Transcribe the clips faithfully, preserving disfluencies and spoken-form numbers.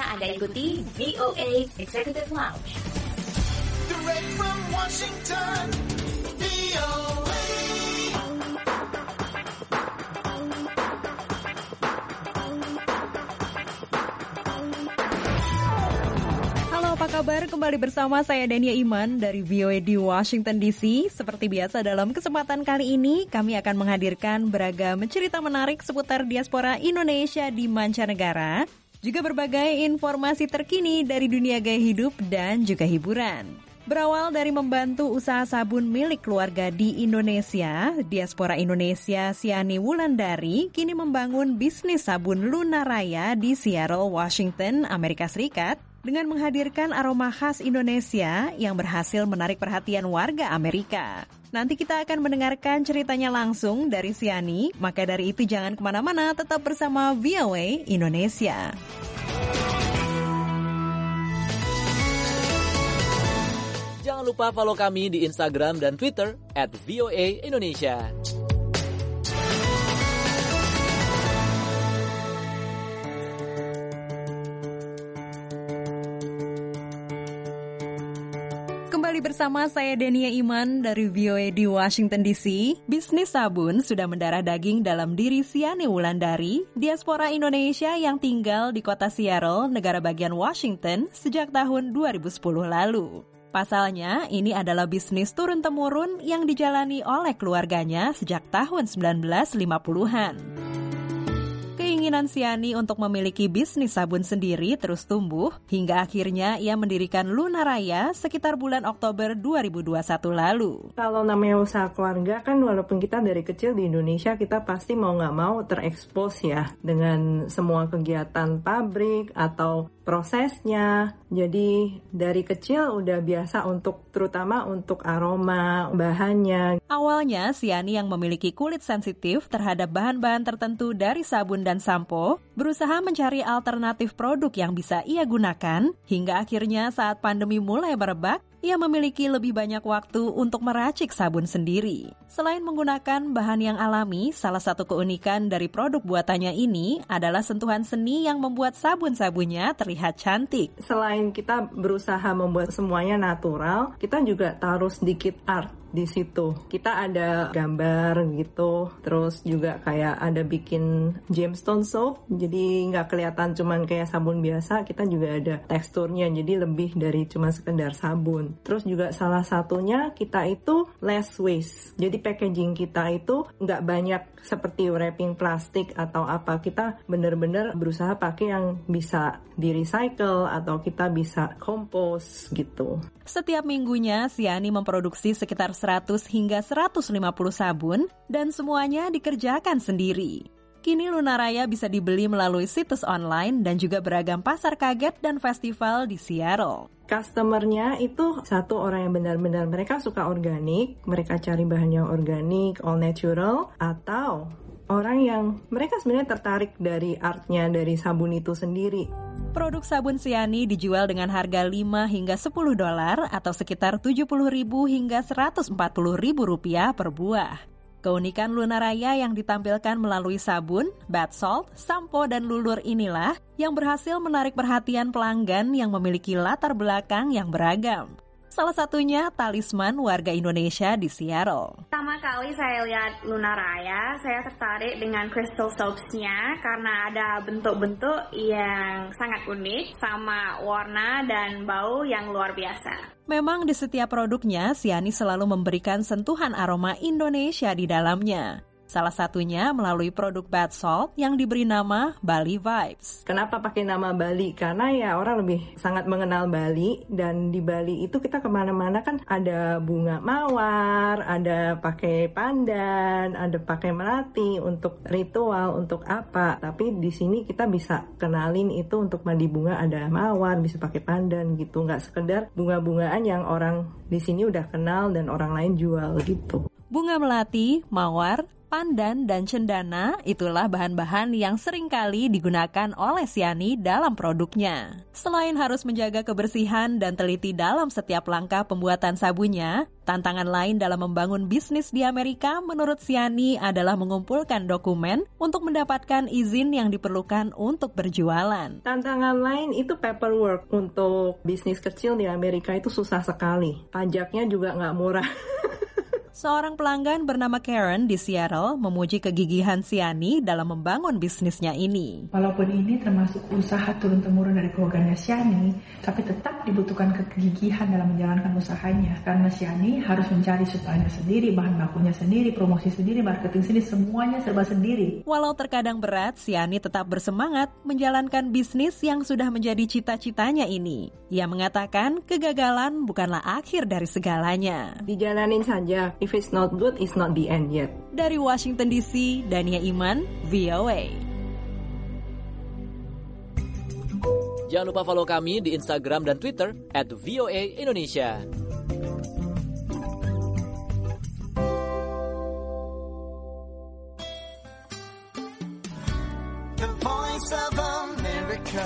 Anda ikuti V O A Executive Lounge. Direct from Washington, V O A. Halo, apa kabar? Kembali bersama saya Dania Iman dari V O A di Washington D C. Seperti biasa dalam kesempatan kali ini kami akan menghadirkan beragam cerita menarik seputar diaspora Indonesia di mancanegara, juga berbagai informasi terkini dari dunia gaya hidup dan juga hiburan. Berawal dari membantu usaha sabun milik keluarga di Indonesia, diaspora Indonesia Siani Wulandari kini membangun bisnis sabun Lunaraya di Seattle, Washington, Amerika Serikat dengan menghadirkan aroma khas Indonesia yang berhasil menarik perhatian warga Amerika. Nanti kita akan mendengarkan ceritanya langsung dari Siani, maka dari itu jangan kemana-mana, tetap bersama V O A Indonesia. Jangan lupa follow kami di Instagram dan Twitter at V O A Indonesia. Kembali bersama saya Dania Iman dari V O A di Washington D C. Bisnis sabun sudah mendarah daging dalam diri Siani Wulandari, diaspora Indonesia yang tinggal di kota Seattle, negara bagian Washington, sejak tahun dua ribu sepuluh lalu. Pasalnya, ini adalah bisnis turun-temurun yang dijalani oleh keluarganya sejak tahun sembilan belas lima puluhan. Keinginan Siani untuk memiliki bisnis sabun sendiri terus tumbuh, hingga akhirnya ia mendirikan Lunaraya sekitar bulan Oktober dua ribu dua puluh satu lalu. Kalau namanya usaha keluarga kan walaupun kita dari kecil di Indonesia, kita pasti mau nggak mau terekspos ya dengan semua kegiatan pabrik atau prosesnya. Jadi dari kecil udah biasa untuk, terutama untuk aroma, bahannya. Awalnya Siani yang memiliki kulit sensitif terhadap bahan-bahan tertentu dari sabun dan sampo, berusaha mencari alternatif produk yang bisa ia gunakan, hingga akhirnya saat pandemi mulai merebak, ia memiliki lebih banyak waktu untuk meracik sabun sendiri. Selain menggunakan bahan yang alami, salah satu keunikan dari produk buatannya ini adalah sentuhan seni yang membuat sabun-sabunnya terlihat cantik. Selain kita berusaha membuat semuanya natural, kita juga taruh sedikit art di situ. Kita ada gambar gitu, terus juga kayak ada bikin gemstone soap, jadi nggak kelihatan cuman kayak sabun biasa, kita juga ada teksturnya, jadi lebih dari cuma sekedar sabun. Terus juga salah satunya kita itu less waste, jadi packaging kita itu nggak banyak seperti wrapping plastik atau apa, kita bener-bener berusaha pakai yang bisa di recycle atau kita bisa kompos gitu. Setiap minggunya Siani memproduksi sekitar seratus hingga seratus lima puluh sabun dan semuanya dikerjakan sendiri. Kini Lunaraya bisa dibeli melalui situs online dan juga beragam pasar kaget dan festival di Seattle. Customer-nya itu satu orang yang benar-benar mereka suka organik, mereka cari bahan yang organik, all natural, atau orang yang mereka sebenarnya tertarik dari artnya dari sabun itu sendiri. Produk sabun Siani dijual dengan harga lima hingga sepuluh dolar atau sekitar tujuh puluh ribu hingga seratus empat puluh ribu rupiah per buah. Keunikan Lunaraya yang ditampilkan melalui sabun, bath salt, sampo, dan lulur inilah yang berhasil menarik perhatian pelanggan yang memiliki latar belakang yang beragam. Salah satunya talisman warga Indonesia di Seattle. Pertama kali saya lihat Lunaraya, saya tertarik dengan crystal soaps-nya karena ada bentuk-bentuk yang sangat unik sama warna dan bau yang luar biasa. Memang di setiap produknya, Siani selalu memberikan sentuhan aroma Indonesia di dalamnya. Salah satunya melalui produk bath salt yang diberi nama Bali Vibes. Kenapa pakai nama Bali? Karena ya orang lebih sangat mengenal Bali, dan di Bali itu kita kemana-mana kan ada bunga mawar, ada pakai pandan, ada pakai melati untuk ritual, untuk apa. Tapi di sini kita bisa kenalin itu untuk mandi bunga ada mawar, bisa pakai pandan gitu. Nggak sekedar bunga-bungaan yang orang di sini udah kenal dan orang lain jual gitu. Bunga melati, mawar, pandan, dan cendana itulah bahan-bahan yang seringkali digunakan oleh Siani dalam produknya. Selain harus menjaga kebersihan dan teliti dalam setiap langkah pembuatan sabunnya, tantangan lain dalam membangun bisnis di Amerika menurut Siani adalah mengumpulkan dokumen untuk mendapatkan izin yang diperlukan untuk berjualan. Tantangan lain itu paperwork. Untuk bisnis kecil di Amerika itu susah sekali. Pajaknya juga nggak murah. Seorang pelanggan bernama Karen di Seattle memuji kegigihan Siani dalam membangun bisnisnya ini. Walaupun ini termasuk usaha turun-temurun dari keluarganya Siani, tapi tetap dibutuhkan kegigihan dalam menjalankan usahanya. Karena Siani harus mencari supplier sendiri, bahan bakunya sendiri, promosi sendiri, marketing sendiri, semuanya serba sendiri. Walau terkadang berat, Siani tetap bersemangat menjalankan bisnis yang sudah menjadi cita-citanya ini. Ia mengatakan kegagalan bukanlah akhir dari segalanya. Dijalanin saja. If it's not good, it's not the end yet. Dari Washington D C, Dania Iman, V O A. Jangan lupa follow kami di Instagram dan Twitter at V O A Indonesia. The Voice of America.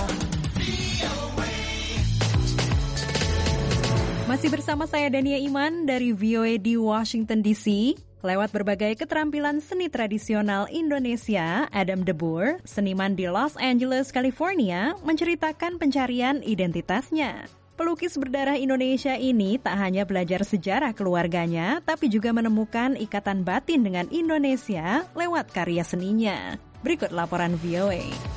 Masih bersama saya Dania Iman dari V O A di Washington D C. Lewat berbagai keterampilan seni tradisional Indonesia, Adam De Boer, seniman di Los Angeles, California, menceritakan pencarian identitasnya. Pelukis berdarah Indonesia ini tak hanya belajar sejarah keluarganya, tapi juga menemukan ikatan batin dengan Indonesia lewat karya seninya. Berikut laporan V O A.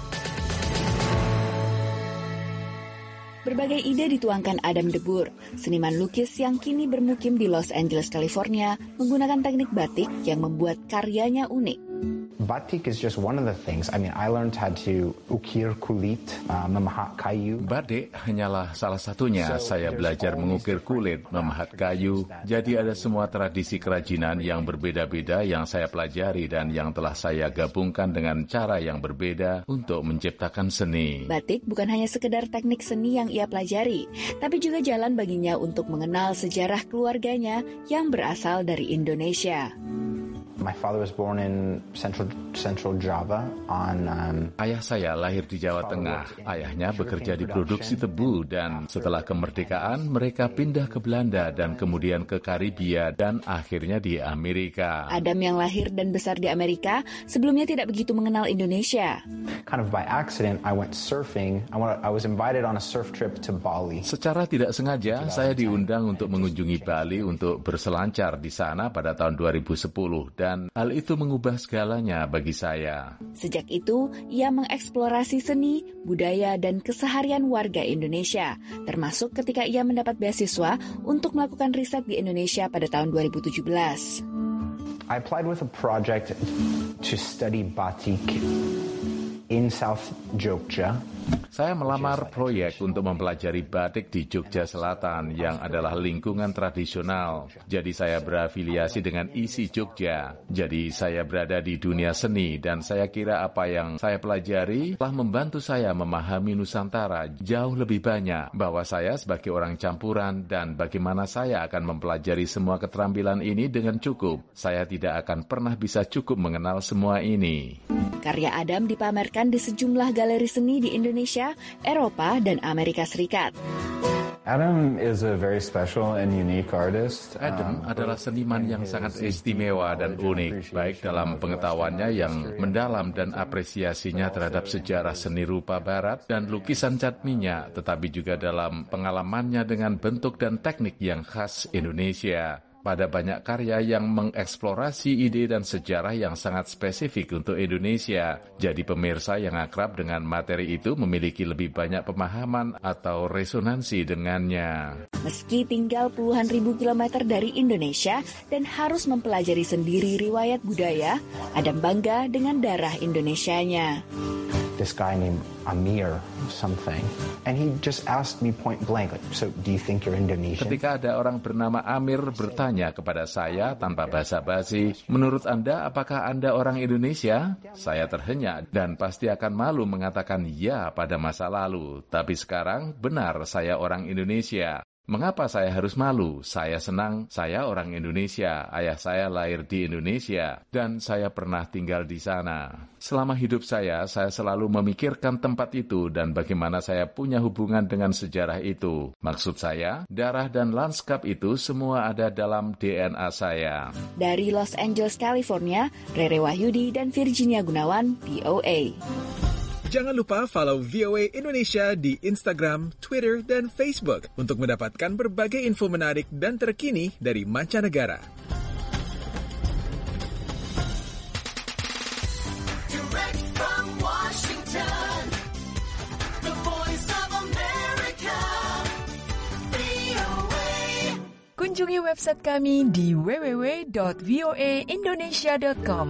Berbagai ide dituangkan Adam De Boer, seniman lukis yang kini bermukim di Los Angeles, California, menggunakan teknik batik yang membuat karyanya unik. Batik is just one of the things. I mean, I learned how to ukir kulit, uh, memahat kayu. Batik hanyalah salah satunya. Saya belajar mengukir kulit, memahat kayu. Jadi ada semua tradisi kerajinan yang berbeda-beda yang saya pelajari dan yang telah saya gabungkan dengan cara yang berbeda untuk menciptakan seni. Batik bukan hanya sekedar teknik seni yang ia pelajari, tapi juga jalan baginya untuk mengenal sejarah keluarganya yang berasal dari Indonesia. My father was born in central central Java on um, Ayah saya lahir di Jawa Tengah. Ayahnya bekerja di produksi tebu dan setelah kemerdekaan mereka pindah ke Belanda dan kemudian ke Karibia dan akhirnya di Amerika. Adam yang lahir dan besar di Amerika sebelumnya tidak begitu mengenal Indonesia. Kind of by accident I went surfing. I went, I was invited on a surf trip to Bali. Secara tidak sengaja saya diundang untuk mengunjungi Bali untuk berselancar di sana pada tahun dua ribu sepuluh dan Dan hal itu mengubah segalanya bagi saya. Sejak itu, ia mengeksplorasi seni, budaya, dan keseharian warga Indonesia, termasuk ketika ia mendapat beasiswa untuk melakukan riset di Indonesia pada tahun dua ribu tujuh belas. I applied with a project to study batik in South Jogja. Saya melamar proyek untuk mempelajari batik di Jogja Selatan yang adalah lingkungan tradisional. Jadi saya berafiliasi dengan I S I Jogja. Jadi saya berada di dunia seni dan saya kira apa yang saya pelajari telah membantu saya memahami Nusantara jauh lebih banyak, bahwa saya sebagai orang campuran dan bagaimana saya akan mempelajari semua keterampilan ini dengan cukup. Saya tidak akan pernah bisa cukup mengenal semua ini. Karya Adam dipamerkan di sejumlah galeri seni di Indonesia, Eropa, dan Amerika Serikat. Adam is a very special and unique artist. Adam adalah seniman yang sangat istimewa dan unik, baik dalam pengetahuannya yang mendalam dan apresiasinya terhadap sejarah seni rupa barat dan lukisan cat minyak, tetapi juga dalam pengalamannya dengan bentuk dan teknik yang khas Indonesia. Pada banyak karya yang mengeksplorasi ide dan sejarah yang sangat spesifik untuk Indonesia. Jadi pemirsa yang akrab dengan materi itu memiliki lebih banyak pemahaman atau resonansi dengannya. Meski tinggal puluhan ribu kilometer dari Indonesia dan harus mempelajari sendiri riwayat budaya, Adam bangga dengan darah Indonesianya. This guy named Amir something, and he just asked me point blank, like, so do you think you're Indonesian? Ketika ada orang bernama Amir bertanya kepada saya tanpa basa-basi, menurut Anda apakah Anda orang Indonesia? Saya terhenyak dan pasti akan malu mengatakan ya pada masa lalu, tapi sekarang benar saya orang Indonesia. Mengapa saya harus malu? Saya senang, saya orang Indonesia, ayah saya lahir di Indonesia, dan saya pernah tinggal di sana. Selama hidup saya, saya selalu memikirkan tempat itu dan bagaimana saya punya hubungan dengan sejarah itu. Maksud saya, darah dan lanskap itu semua ada dalam D N A saya. Dari Los Angeles, California, Rere Wahyudi dan Virginia Gunawan, V O A. Jangan lupa follow V O A Indonesia di Instagram, Twitter, dan Facebook untuk mendapatkan berbagai info menarik dan terkini dari mancanegara. Direct from Washington, the voice of America, V O A. Kunjungi website kami di w w w dot v o a indonesia dot com.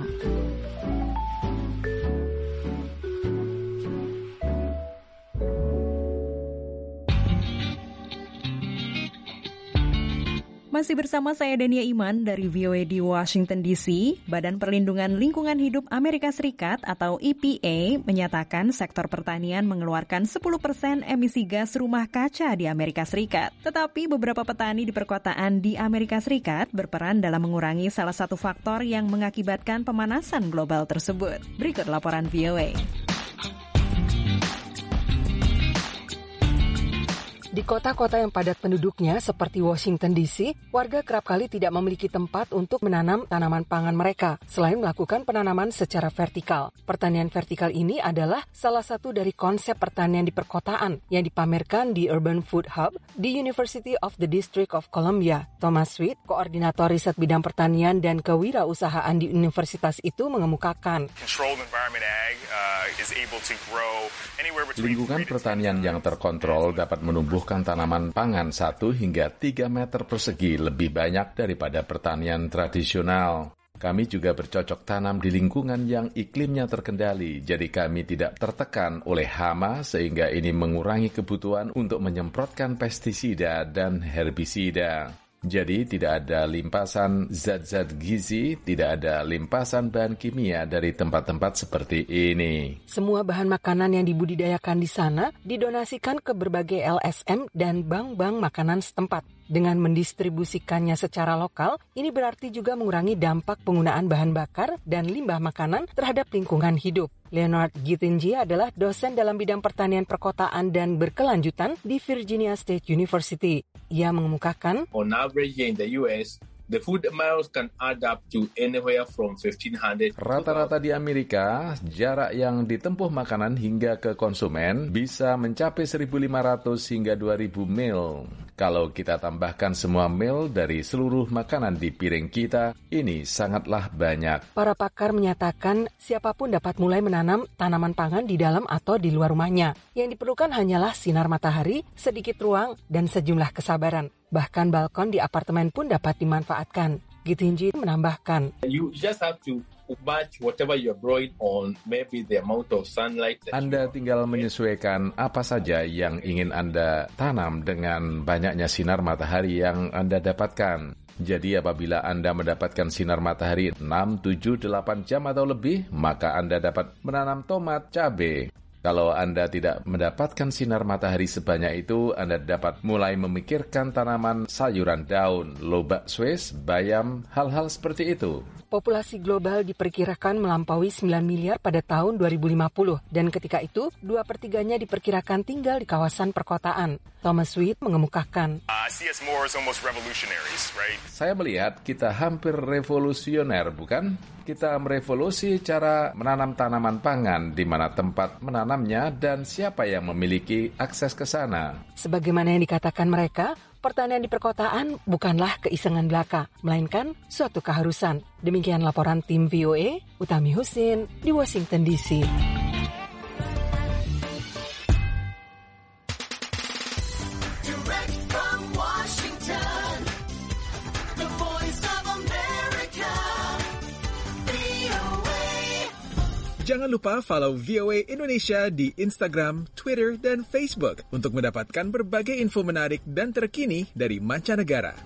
Masih bersama saya Dania Iman dari V O A di Washington D C. Badan Perlindungan Lingkungan Hidup Amerika Serikat atau E P A menyatakan sektor pertanian mengeluarkan sepuluh persen emisi gas rumah kaca di Amerika Serikat. Tetapi beberapa petani di perkotaan di Amerika Serikat berperan dalam mengurangi salah satu faktor yang mengakibatkan pemanasan global tersebut. Berikut laporan V O A. Di kota-kota yang padat penduduknya seperti Washington D C, warga kerap kali tidak memiliki tempat untuk menanam tanaman pangan mereka, selain melakukan penanaman secara vertikal. Pertanian vertikal ini adalah salah satu dari konsep pertanian di perkotaan yang dipamerkan di Urban Food Hub di University of the District of Columbia. Thomas Sweet, koordinator riset bidang pertanian dan kewirausahaan di universitas itu mengemukakan, lingkungan pertanian yang terkontrol dapat menumbuh tanaman pangan satu hingga tiga meter persegi lebih banyak daripada pertanian tradisional. Kami juga bercocok tanam di lingkungan yang iklimnya terkendali, jadi kami tidak tertekan oleh hama sehingga ini mengurangi kebutuhan untuk menyemprotkan pestisida dan herbisida. Jadi tidak ada limpasan zat-zat gizi, tidak ada limpasan bahan kimia dari tempat-tempat seperti ini. Semua bahan makanan yang dibudidayakan di sana didonasikan ke berbagai L S M dan bank-bank makanan setempat. Dengan mendistribusikannya secara lokal, ini berarti juga mengurangi dampak penggunaan bahan bakar dan limbah makanan terhadap lingkungan hidup. Leonard Gittinji adalah dosen dalam bidang pertanian perkotaan dan berkelanjutan di Virginia State University. Ia mengemukakan, on average in the U S, the food amounts can add up to anywhere from fifteen hundred. Rata-rata di Amerika, jarak yang ditempuh makanan hingga ke konsumen bisa mencapai seribu lima ratus hingga dua ribu mil. Kalau kita tambahkan semua mil dari seluruh makanan di piring kita, ini sangatlah banyak. Para pakar menyatakan siapapun dapat mulai menanam tanaman pangan di dalam atau di luar rumahnya. Yang diperlukan hanyalah sinar matahari, sedikit ruang, dan sejumlah kesabaran. Bahkan balkon di apartemen pun dapat dimanfaatkan. Gittinji menambahkan, You just have to match whatever you're growing on, maybe the amount of sunlight. Anda tinggal menyesuaikan apa saja yang ingin Anda tanam dengan banyaknya sinar matahari yang Anda dapatkan. Jadi apabila Anda mendapatkan sinar matahari enam, tujuh, delapan jam atau lebih, maka Anda dapat menanam tomat, cabai. Kalau Anda tidak mendapatkan sinar matahari sebanyak itu, Anda dapat mulai memikirkan tanaman sayuran daun, lobak Swiss, bayam, hal-hal seperti itu. Populasi global diperkirakan melampaui sembilan miliar pada tahun dua ribu lima puluh, dan ketika itu, dua per tiganya diperkirakan tinggal di kawasan perkotaan. Thomas Sweet mengemukakan, uh, see us more as almost revolutionaries, right? Saya melihat kita hampir revolusioner, bukan? Kita merevolusi cara menanam tanaman pangan, di mana tempat menanamnya dan siapa yang memiliki akses ke sana. Sebagaimana yang dikatakan mereka, pertanian di perkotaan bukanlah keisengan belaka, melainkan suatu keharusan. Demikian laporan tim V O A, Utami Husin di Washington D C. Jangan lupa follow V O A Indonesia di Instagram, Twitter, dan Facebook untuk mendapatkan berbagai info menarik dan terkini dari mancanegara.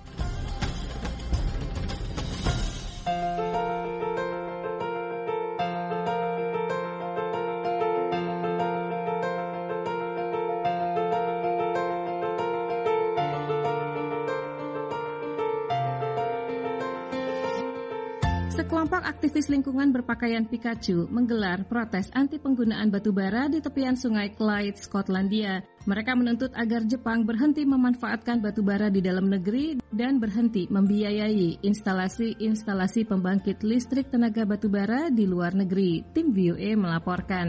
Sekelompok aktivis lingkungan berpakaian Pikachu menggelar protes anti penggunaan batu bara di tepian sungai Clyde, Skotlandia. Mereka menuntut agar Jepang berhenti memanfaatkan batu bara di dalam negeri dan berhenti membiayai instalasi-instalasi pembangkit listrik tenaga batu bara di luar negeri. Tim V O A melaporkan.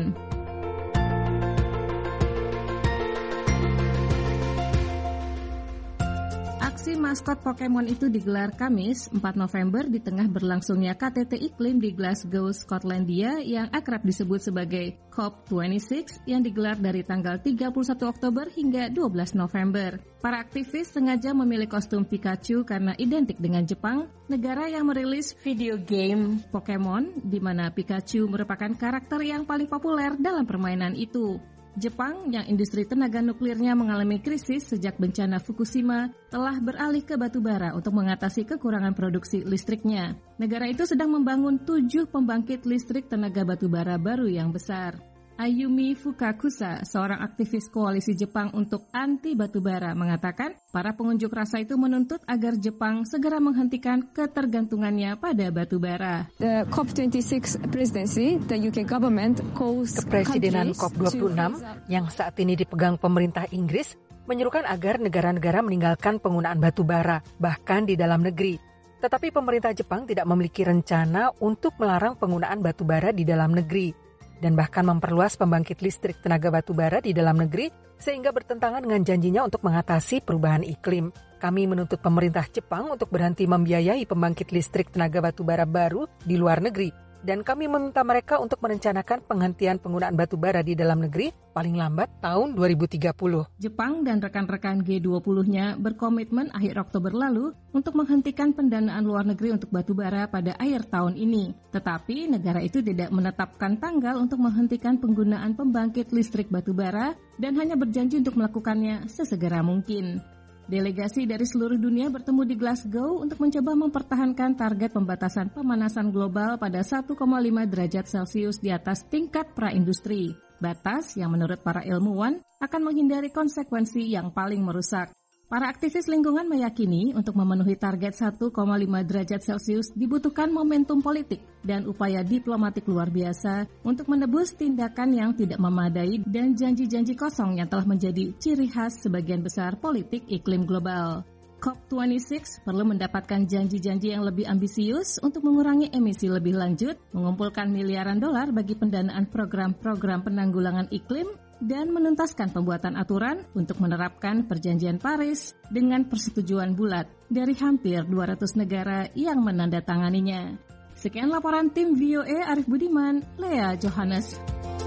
Aksi maskot Pokemon itu digelar Kamis, empat November di tengah berlangsungnya K T T iklim di Glasgow, Skotlandia yang akrab disebut sebagai C O P dua puluh enam yang digelar dari tanggal tiga puluh satu Oktober hingga dua belas November. Para aktivis sengaja memilih kostum Pikachu karena identik dengan Jepang, negara yang merilis video game Pokemon, di mana Pikachu merupakan karakter yang paling populer dalam permainan itu. Jepang, yang industri tenaga nuklirnya mengalami krisis sejak bencana Fukushima, telah beralih ke batu bara untuk mengatasi kekurangan produksi listriknya. Negara itu sedang membangun tujuh pembangkit listrik tenaga batu bara baru yang besar. Ayumi Fukakusa, seorang aktivis koalisi Jepang untuk anti batu bara, mengatakan para pengunjuk rasa itu menuntut agar Jepang segera menghentikan ketergantungannya pada batu bara. The C O P dua puluh enam presidency, the U K government calls Kepresidenan C O P dua puluh enam yang saat ini dipegang pemerintah Inggris menyerukan agar negara-negara meninggalkan penggunaan batu bara, bahkan di dalam negeri. Tetapi pemerintah Jepang tidak memiliki rencana untuk melarang penggunaan batu bara di dalam negeri dan bahkan memperluas pembangkit listrik tenaga batu bara di dalam negeri sehingga bertentangan dengan janjinya untuk mengatasi perubahan iklim. Kami menuntut pemerintah Jepang untuk berhenti membiayai pembangkit listrik tenaga batu bara baru di luar negeri. Dan kami meminta mereka untuk merencanakan penghentian penggunaan batu bara di dalam negeri paling lambat tahun dua ribu tiga puluh. Jepang dan rekan-rekan G dua puluh-nya berkomitmen akhir Oktober lalu untuk menghentikan pendanaan luar negeri untuk batu bara pada akhir tahun ini. Tetapi negara itu tidak menetapkan tanggal untuk menghentikan penggunaan pembangkit listrik batu bara dan hanya berjanji untuk melakukannya sesegera mungkin. Delegasi dari seluruh dunia bertemu di Glasgow untuk mencoba mempertahankan target pembatasan pemanasan global pada satu koma lima derajat Celcius di atas tingkat praindustri. Batas yang menurut para ilmuwan akan menghindari konsekuensi yang paling merusak. Para aktivis lingkungan meyakini untuk memenuhi target satu koma lima derajat Celcius dibutuhkan momentum politik dan upaya diplomatik luar biasa untuk menebus tindakan yang tidak memadai dan janji-janji kosong yang telah menjadi ciri khas sebagian besar politik iklim global. C O P dua puluh enam perlu mendapatkan janji-janji yang lebih ambisius untuk mengurangi emisi lebih lanjut, mengumpulkan miliaran dolar bagi pendanaan program-program penanggulangan iklim, dan menuntaskan pembuatan aturan untuk menerapkan Perjanjian Paris dengan persetujuan bulat dari hampir dua ratus negara yang menandatanganinya. Sekian laporan tim V O A Arif Budiman, Lea Johannes.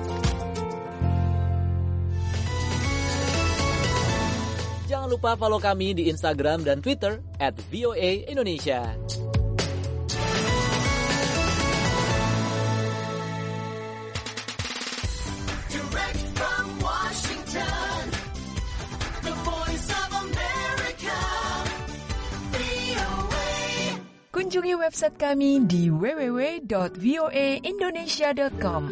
Jangan lupa follow kami di Instagram dan Twitter at V O A Indonesia. Kunjungi website kami di w w w dot v o a indonesia dot com.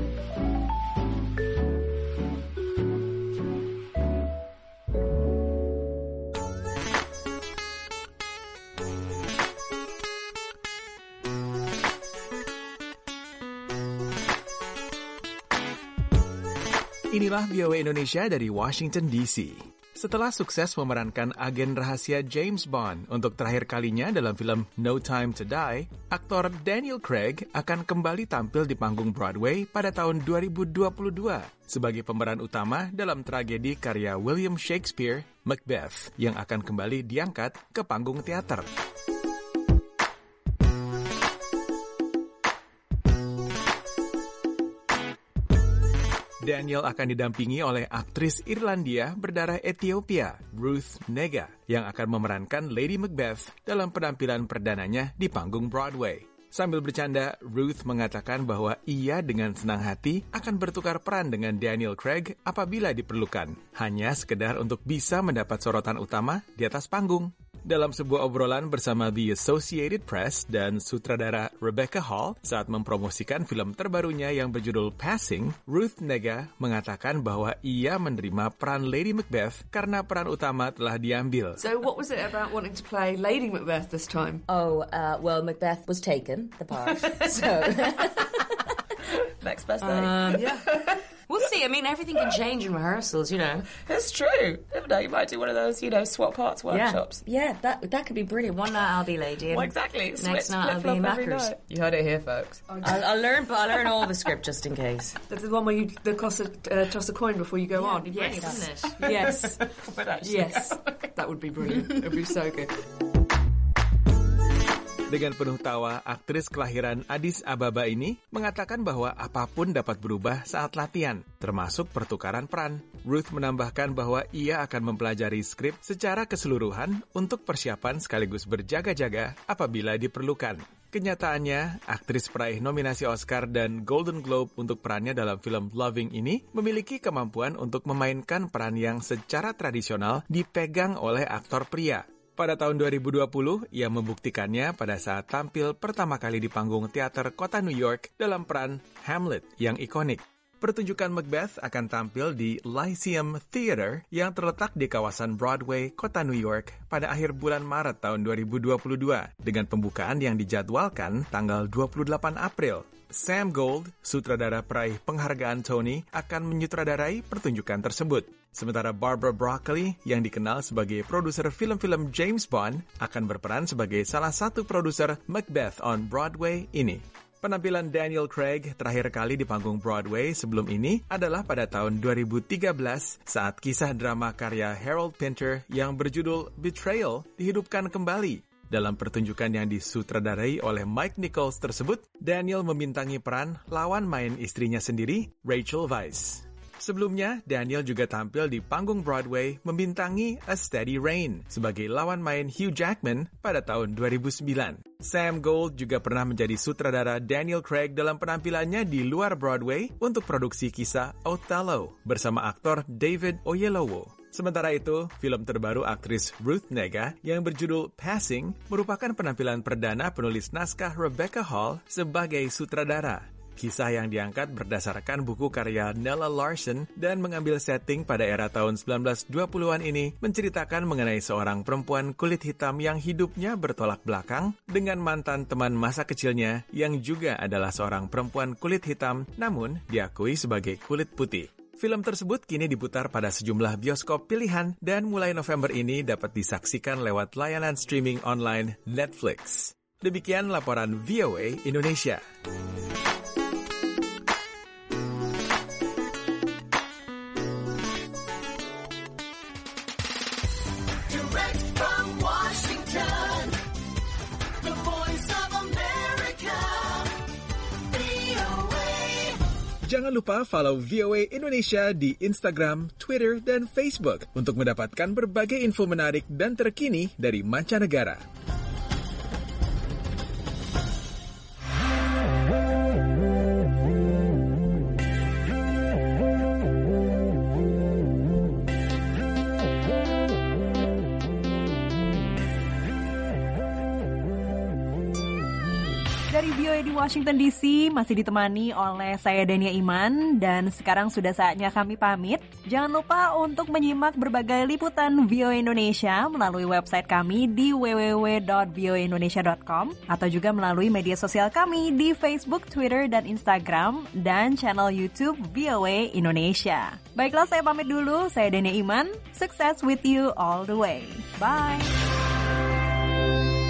Inilah V O A Indonesia dari Washington D C. Setelah sukses memerankan agen rahasia James Bond untuk terakhir kalinya dalam film No Time to Die, aktor Daniel Craig akan kembali tampil di panggung Broadway pada tahun dua ribu dua puluh dua sebagai pemeran utama dalam tragedi karya William Shakespeare, Macbeth, yang akan kembali diangkat ke panggung teater. Daniel akan didampingi oleh aktris Irlandia berdarah Ethiopia, Ruth Negga, yang akan memerankan Lady Macbeth dalam penampilan perdananya di panggung Broadway. Sambil bercanda, Ruth mengatakan bahwa ia dengan senang hati akan bertukar peran dengan Daniel Craig apabila diperlukan, hanya sekedar untuk bisa mendapat sorotan utama di atas panggung. dalam sebuah obrolan bersama The Associated Press dan sutradara Rebecca Hall saat mempromosikan film terbarunya yang berjudul Passing, Ruth Negga mengatakan bahwa ia menerima peran Lady Macbeth karena peran utama telah diambil. So what was it about wanting to play Lady Macbeth this time? Oh, uh, well, Macbeth was taken, the part, so... Next best thing. Um, yeah. We'll see. I mean, everything can change in rehearsals, you know. It's true. Never know, you might do one of those, you know, swap parts workshops. Yeah, yeah that that could be brilliant. One night I'll be Lady. And well, exactly. Next Switch, night I'll be Mackers. You heard it here, folks. I'll, I'll learn, but I'll learn all the script just in case. That's the one where you the toss a, uh, toss a coin before you go yeah, on. Yes, isn't it? Yes. But actually, yes. That would be brilliant. It would be so good. Dengan penuh tawa, aktris kelahiran Addis Ababa ini mengatakan bahwa apapun dapat berubah saat latihan, termasuk pertukaran peran. Ruth menambahkan bahwa ia akan mempelajari skrip secara keseluruhan untuk persiapan sekaligus berjaga-jaga apabila diperlukan. Kenyataannya, aktris peraih nominasi Oscar dan Golden Globe untuk perannya dalam film Loving ini memiliki kemampuan untuk memainkan peran yang secara tradisional dipegang oleh aktor pria. Pada tahun dua ribu dua puluh, ia membuktikannya pada saat tampil pertama kali di panggung teater kota New York dalam peran Hamlet yang ikonik. Pertunjukan Macbeth akan tampil di Lyceum Theater yang terletak di kawasan Broadway, kota New York pada akhir bulan Maret tahun dua ribu dua puluh dua dengan pembukaan yang dijadwalkan tanggal dua puluh delapan April. Sam Gold, sutradara peraih penghargaan Tony, akan menyutradarai pertunjukan tersebut. Sementara Barbara Broccoli, yang dikenal sebagai produser film-film James Bond, akan berperan sebagai salah satu produser Macbeth on Broadway ini. Penampilan Daniel Craig terakhir kali di panggung Broadway sebelum ini adalah pada tahun dua ribu tiga belas saat kisah drama karya Harold Pinter yang berjudul Betrayal dihidupkan kembali. Dalam pertunjukan yang disutradarai oleh Mike Nichols tersebut, Daniel membintangi peran lawan main istrinya sendiri, Rachel Weisz. Sebelumnya, Daniel juga tampil di panggung Broadway membintangi A Steady Rain sebagai lawan main Hugh Jackman pada tahun dua ribu sembilan. Sam Gold juga pernah menjadi sutradara Daniel Craig dalam penampilannya di luar Broadway untuk produksi kisah Othello bersama aktor David Oyelowo. Sementara itu, film terbaru aktris Ruth Negga yang berjudul Passing merupakan penampilan perdana penulis naskah Rebecca Hall sebagai sutradara. Kisah yang diangkat berdasarkan buku karya Nella Larsen dan mengambil setting pada era tahun sembilan belas dua puluhan ini menceritakan mengenai seorang perempuan kulit hitam yang hidupnya bertolak belakang dengan mantan teman masa kecilnya yang juga adalah seorang perempuan kulit hitam namun diakui sebagai kulit putih. Film tersebut kini diputar pada sejumlah bioskop pilihan dan mulai November ini dapat disaksikan lewat layanan streaming online Netflix. Demikian laporan V O A Indonesia. Direct from Washington, the voice of America, V O A. Jangan lupa follow V O A Indonesia di Instagram, Twitter, dan Facebook untuk mendapatkan berbagai info menarik dan terkini dari mancanegara. Dari V O A di Washington D C masih ditemani oleh saya Dania Iman dan sekarang sudah saatnya kami pamit. Jangan lupa untuk menyimak berbagai liputan V O A Indonesia melalui website kami di w w w dot v o a indonesia dot com atau juga melalui media sosial kami di Facebook, Twitter, dan Instagram dan channel YouTube V O A Indonesia. Baiklah, saya pamit dulu. Saya Dania Iman. Success with you all the way. Bye.